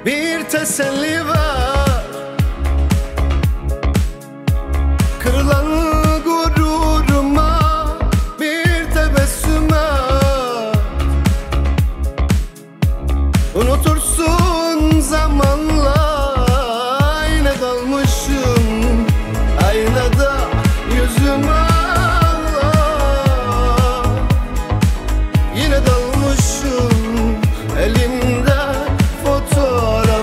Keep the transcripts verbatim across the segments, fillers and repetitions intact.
bir teselli var. Kırılan gururuma bir tebessüm at. Unutursun zamanla, yine dalmışım aynada yüzüme. Yine dalmışım elimde fotoğraflar.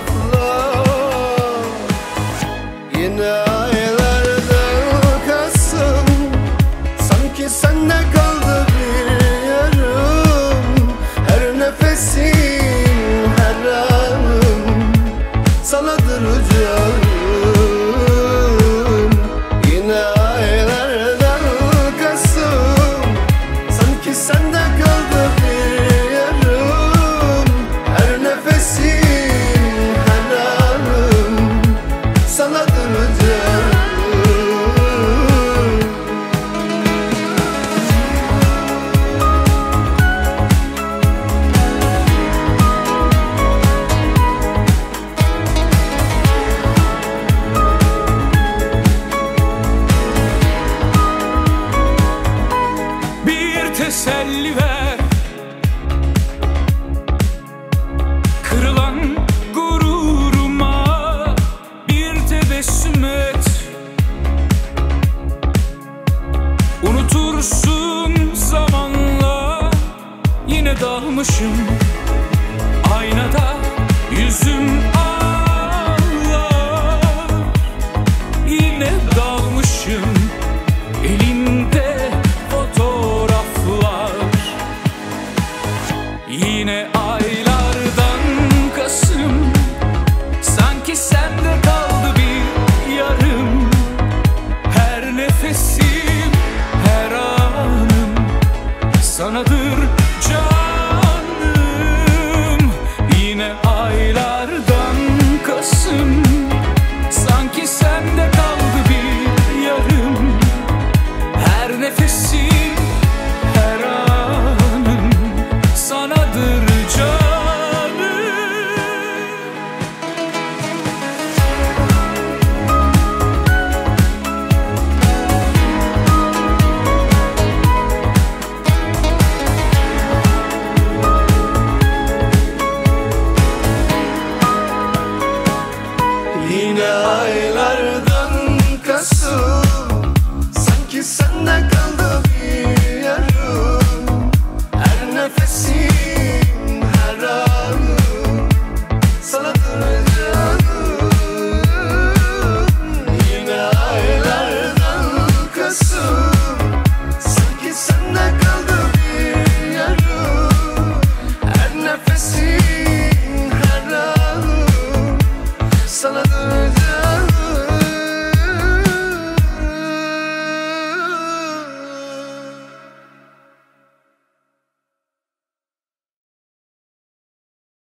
Yine aylardan Kasım, sanki sende kaldı bir yarım. Her nefesim, her anım sanadır canım. Yine aylardan Kasım, sanki sende kaldı bir yarım. Her nefesim, her anım sanadır canım. Bir teselli ver, kırılan gururuma bir tebessüm et. Unutursun zamanla, yine dalmışım aynada yüzüm ağlar. Yine dalmışım elimde fotoğraflar. Yine aylardan Kasım, sanki sende kaldı bir yarım. Her nefesim, her anım sanadır